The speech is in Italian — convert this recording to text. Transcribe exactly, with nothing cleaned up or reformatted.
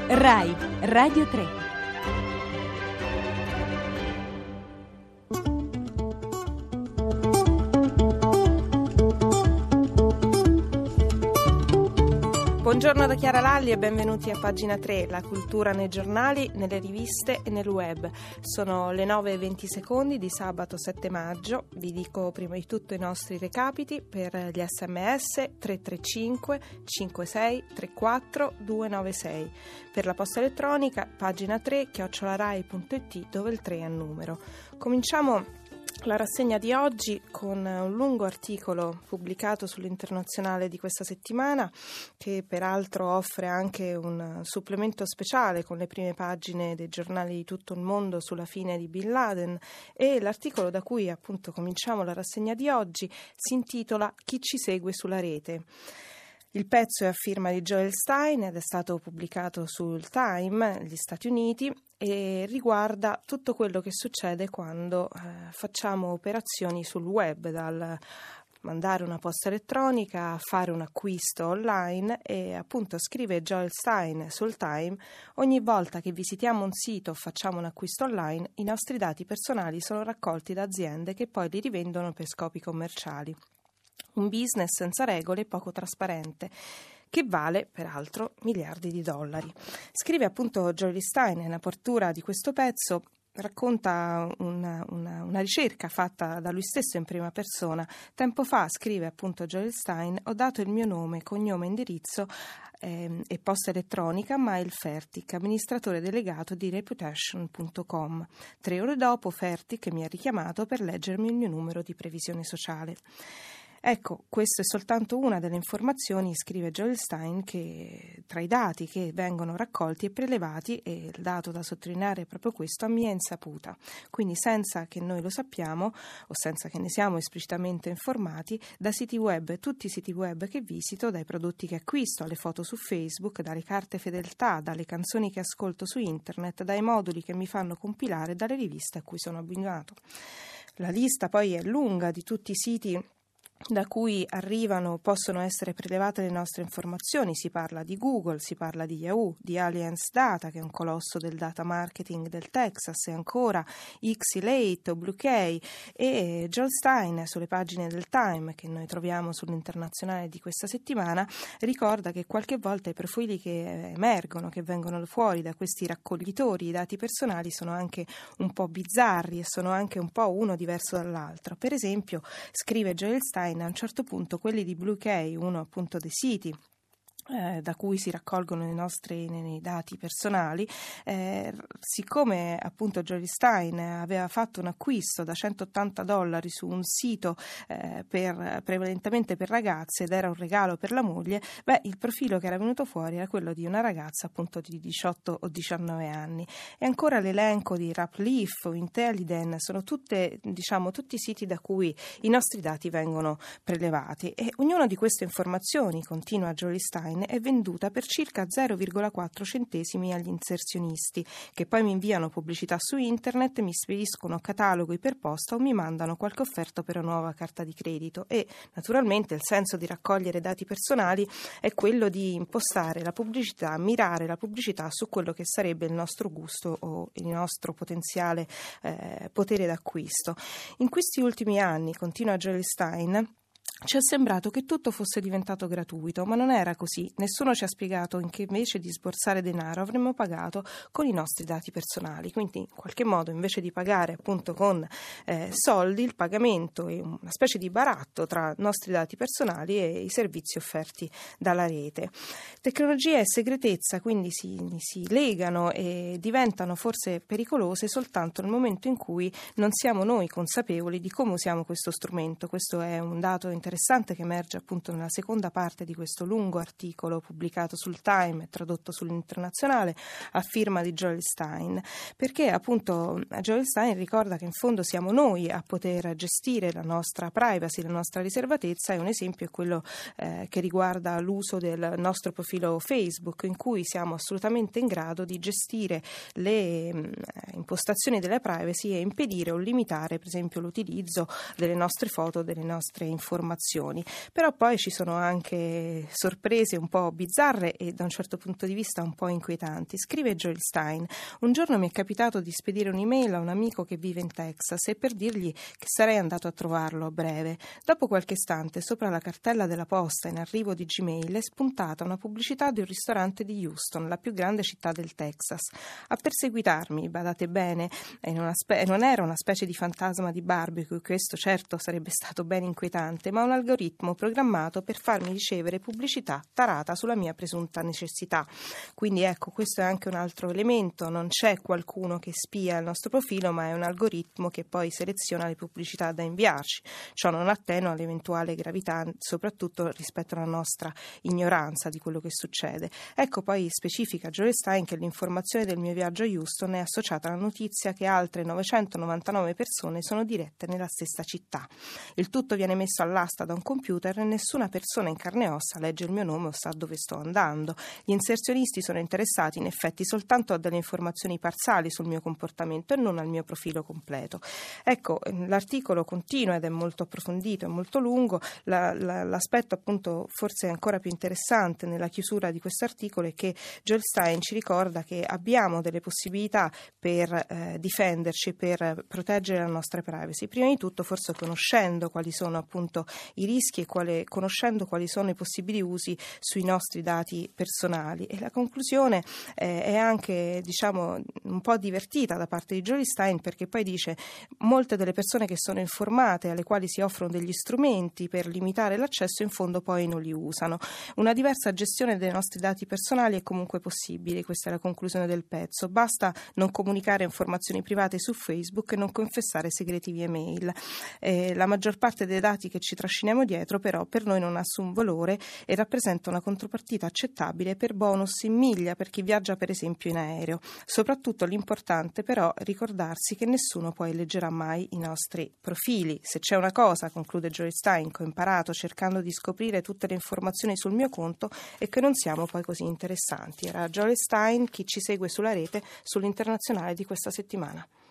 Rai Radio tre. Buongiorno da Chiara Lalli e benvenuti a Pagina tre, la cultura nei giornali, nelle riviste e nel web. Sono le nove e venti secondi di sabato sette maggio. Vi dico prima di tutto i nostri recapiti per gli sms tre tre cinque cinque sei tre quattro due nove sei. Per la posta elettronica pagina tre chiocciolarai punto it, dove il tre è numero. Cominciamo la rassegna di oggi con un lungo articolo pubblicato sull'Internazionale di questa settimana, che peraltro offre anche un supplemento speciale con le prime pagine dei giornali di tutto il mondo sulla fine di Bin Laden, e l'articolo da cui appunto cominciamo la rassegna di oggi si intitola Chi ci segue sulla rete. Il pezzo è a firma di Joel Stein ed è stato pubblicato sul Time, negli Stati Uniti, e riguarda tutto quello che succede quando eh, facciamo operazioni sul web, dal mandare una posta elettronica a fare un acquisto online. E appunto, scrive Joel Stein sul Time, ogni volta che visitiamo un sito o facciamo un acquisto online, i nostri dati personali sono raccolti da aziende che poi li rivendono per scopi commerciali. Un business senza regole e poco trasparente, che vale peraltro miliardi di dollari. Scrive appunto Joel Stein nell'apertura di questo pezzo, racconta una, una, una ricerca fatta da lui stesso in prima persona. Tempo fa, scrive appunto Joel Stein, ho dato il mio nome, cognome e indirizzo eh, e posta elettronica a Mile Fertic, amministratore delegato di Reputation punto com. Tre ore dopo Fertic mi ha richiamato per leggermi il mio numero di previsione sociale. Ecco, questa è soltanto una delle informazioni, scrive Joel Stein, che tra i dati che vengono raccolti e prelevati, e il dato da sottolineare è proprio questo, a mia insaputa. Quindi senza che noi lo sappiamo o senza che ne siamo esplicitamente informati, da siti web, tutti i siti web che visito, dai prodotti che acquisto, alle foto su Facebook, dalle carte fedeltà, dalle canzoni che ascolto su internet, dai moduli che mi fanno compilare, dalle riviste a cui sono abituato. La lista poi è lunga di tutti i siti da cui arrivano, possono essere prelevate le nostre informazioni. Si parla di Google, si parla di Yahoo, di Allianz Data, che è un colosso del data marketing del Texas, e ancora Xelate o Bluecay, e Joel Stein sulle pagine del Time che noi troviamo sull'Internazionale di questa settimana ricorda che qualche volta i profili che emergono, che vengono fuori da questi raccoglitori di dati personali, sono anche un po' bizzarri e sono anche un po' uno diverso dall'altro. Per esempio, scrive Joel Stein, a un certo punto quelli di Bluecay, uno appunto dei siti Eh, da cui si raccolgono i nostri nei dati personali, eh, siccome appunto Joel Stein aveva fatto un acquisto da centottanta dollari su un sito eh, per, prevalentemente per ragazze, ed era un regalo per la moglie, beh, il profilo che era venuto fuori era quello di una ragazza appunto di diciotto o diciannove anni. E ancora l'elenco di Rapleaf o Intelliden sono tutte, diciamo, tutti i siti da cui i nostri dati vengono prelevati, e ognuna di queste informazioni, continua Joel Stein, è venduta per circa zero virgola quattro centesimi agli inserzionisti, che poi mi inviano pubblicità su internet, mi spediscono cataloghi per posta o mi mandano qualche offerta per una nuova carta di credito. E naturalmente il senso di raccogliere dati personali è quello di impostare la pubblicità, mirare la pubblicità su quello che sarebbe il nostro gusto o il nostro potenziale eh, potere d'acquisto. In questi ultimi anni, continua Joel Stein, ci è sembrato che tutto fosse diventato gratuito, ma non era così. Nessuno ci ha spiegato in che invece di sborsare denaro avremmo pagato con i nostri dati personali. Quindi in qualche modo, invece di pagare appunto con eh, soldi, il pagamento è una specie di baratto tra nostri dati personali e i servizi offerti dalla rete. Tecnologia e segretezza quindi si, si legano e diventano forse pericolose soltanto nel momento in cui non siamo noi consapevoli di come usiamo questo strumento. Questo è un dato interessante che emerge appunto nella seconda parte di questo lungo articolo pubblicato sul Time e tradotto sull'Internazionale a firma di Joel Stein, perché appunto Joel Stein ricorda che in fondo siamo noi a poter gestire la nostra privacy, la nostra riservatezza, e un esempio è quello eh, che riguarda l'uso del nostro profilo Facebook, in cui siamo assolutamente in grado di gestire le mh, impostazioni della privacy e impedire o limitare per esempio l'utilizzo delle nostre foto, delle nostre informazioni informazioni. Però poi ci sono anche sorprese un po' bizzarre e da un certo punto di vista un po' inquietanti. Scrive Joel Stein: un giorno mi è capitato di spedire un'email a un amico che vive in Texas e per dirgli che sarei andato a trovarlo a breve. Dopo qualche istante, sopra la cartella della posta in arrivo di Gmail è spuntata una pubblicità di un ristorante di Houston, la più grande città del Texas. A perseguitarmi, badate bene, e non, aspe- non era una specie di fantasma di barbecue, questo certo sarebbe stato ben inquietante, ma un algoritmo programmato per farmi ricevere pubblicità tarata sulla mia presunta necessità. Quindi ecco, questo è anche un altro elemento: non c'è qualcuno che spia il nostro profilo, ma è un algoritmo che poi seleziona le pubblicità da inviarci. Ciò non attenua l'eventuale gravità, soprattutto rispetto alla nostra ignoranza di quello che succede. Ecco, poi specifica Joel Stein che l'informazione del mio viaggio a Houston è associata alla notizia che altre novecentonovantanove persone sono dirette nella stessa città. Il tutto viene messo all'asta da un computer e nessuna persona in carne e ossa legge il mio nome o sa dove sto andando. Gli inserzionisti sono interessati in effetti soltanto a delle informazioni parziali sul mio comportamento e non al mio profilo completo. Ecco, l'articolo continua ed è molto approfondito, è molto lungo. La, la, l'aspetto appunto forse ancora più interessante nella chiusura di questo articolo è che Joel Stein ci ricorda che abbiamo delle possibilità per eh, difenderci, per proteggere la nostra privacy. Prima di tutto forse conoscendo quali sono appunto i rischi e quale, conoscendo quali sono i possibili usi sui nostri dati personali. E la conclusione eh, è anche, diciamo, un po' divertita da parte di Joel Stein, perché poi dice: molte delle persone che sono informate, alle quali si offrono degli strumenti per limitare l'accesso, in fondo poi non li usano. Una diversa gestione dei nostri dati personali è comunque possibile, questa è la conclusione del pezzo. Basta non comunicare informazioni private su Facebook e non confessare segreti via mail. Eh, la maggior parte dei dati che ci trasciniamo dietro però per noi non ha nessun valore e rappresenta una contropartita accettabile per bonus in miglia per chi viaggia per esempio in aereo. Soprattutto l'importante però è ricordarsi che nessuno poi leggerà mai i nostri profili. Se c'è una cosa, conclude Joel Stein, che ho imparato cercando di scoprire tutte le informazioni sul mio conto, è che non siamo poi così interessanti. Era Joel Stein, chi ci segue sulla rete, sull'Internazionale di questa settimana.